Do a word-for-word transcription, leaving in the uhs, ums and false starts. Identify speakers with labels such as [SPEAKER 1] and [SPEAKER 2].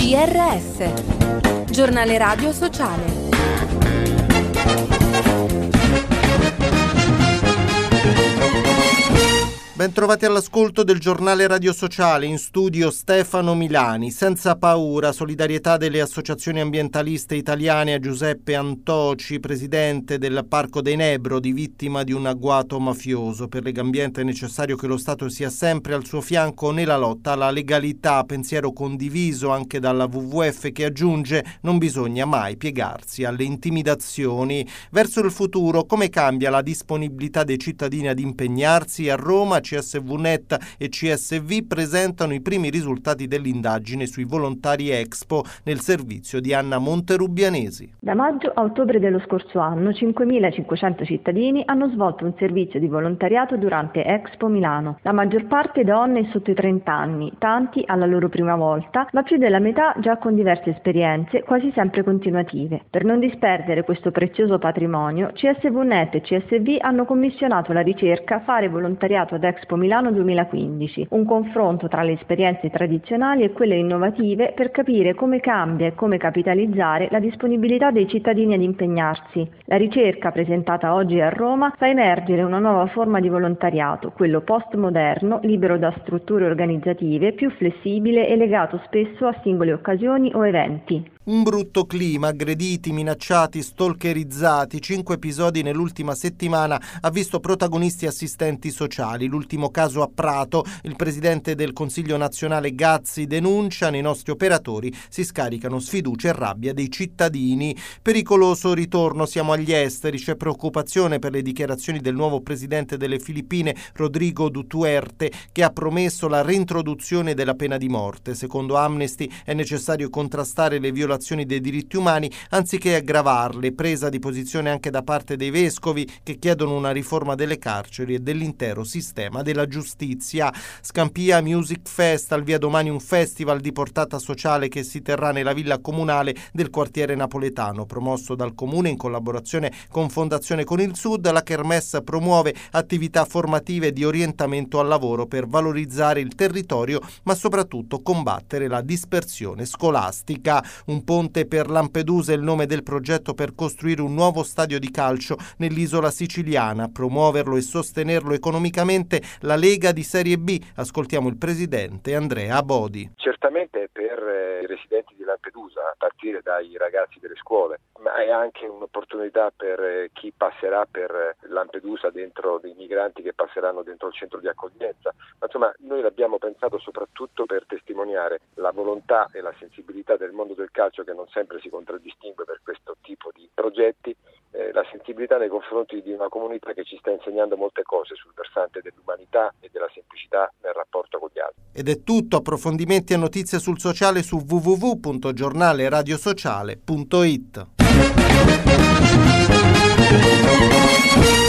[SPEAKER 1] G R S, Giornale Radio Sociale.
[SPEAKER 2] Bentrovati all'ascolto del Giornale Radio Sociale, in studio Stefano Milani. Senza paura, solidarietà delle associazioni ambientaliste italiane a Giuseppe Antoci, presidente del Parco dei Nebrodi, vittima di un agguato mafioso. Per Legambiente è necessario che lo Stato sia sempre al suo fianco nella lotta alla legalità, pensiero condiviso anche dalla W W F, che aggiunge: non bisogna mai piegarsi alle intimidazioni. Verso il futuro, come cambia la disponibilità dei cittadini ad impegnarsi? A Roma C S V Net e C S V presentano i primi risultati dell'indagine sui volontari Expo nel servizio di Anna Monterubianesi.
[SPEAKER 3] Da maggio a ottobre dello scorso anno cinquemilacinquecento cittadini hanno svolto un servizio di volontariato durante Expo Milano. La maggior parte donne sotto i trenta anni, tanti alla loro prima volta, ma più della metà già con diverse esperienze, quasi sempre continuative. Per non disperdere questo prezioso patrimonio, C S V Net e C S V hanno commissionato la ricerca Fare volontariato ad Expo Milano duemilaquindici, un confronto tra le esperienze tradizionali e quelle innovative per capire come cambia e come capitalizzare la disponibilità dei cittadini ad impegnarsi. La ricerca presentata oggi a Roma fa emergere una nuova forma di volontariato, quello postmoderno, libero da strutture organizzative, più flessibile e legato spesso a singole occasioni o eventi.
[SPEAKER 2] Un brutto clima, aggrediti, minacciati, stalkerizzati, cinque episodi nell'ultima settimana ha visto protagonisti assistenti sociali. L'ultimo caso a Prato, il presidente del Consiglio nazionale Gazzi denuncia: nei nostri operatori si scaricano sfiducia e rabbia dei cittadini. Pericoloso ritorno, siamo agli esteri, c'è preoccupazione per le dichiarazioni del nuovo presidente delle Filippine, Rodrigo Duterte, che ha promesso la reintroduzione della pena di morte. Secondo Amnesty è necessario contrastare le violazioni dei diritti umani anziché aggravarle, presa di posizione anche da parte dei vescovi che chiedono una riforma delle carceri e dell'intero sistema della giustizia. Scampia Music Fest, al via domani un festival di portata sociale che si terrà nella villa comunale del quartiere napoletano, promosso dal comune in collaborazione con Fondazione Con il Sud. La Kermesse promuove attività formative di orientamento al lavoro per valorizzare il territorio ma soprattutto combattere la dispersione scolastica. Un ponte per Lampedusa è il nome del progetto per costruire un nuovo stadio di calcio nell'isola siciliana. Promuoverlo e sostenerlo economicamente la Lega di Serie B. Ascoltiamo il presidente Andrea Bodi.
[SPEAKER 4] Certamente per eh, i residenti di Lampedusa, a partire dai ragazzi delle scuole, ma è anche un'opportunità per eh, chi passerà per eh, Lampedusa, dentro dei migranti che passeranno dentro il centro di accoglienza. Ma insomma, noi l'abbiamo pensato soprattutto per testimoniare la volontà e la sensibilità del mondo del calcio, che non sempre si contraddistingue per questo tipo di progetti, eh, la sensibilità nei confronti di una comunità che ci sta insegnando molte cose sul versante dell'umanità e della semplicità nel rapporto con gli altri.
[SPEAKER 2] Ed è tutto. Approfondimenti e notizie sul sociale su w w w punto giornale radio sociale punto it.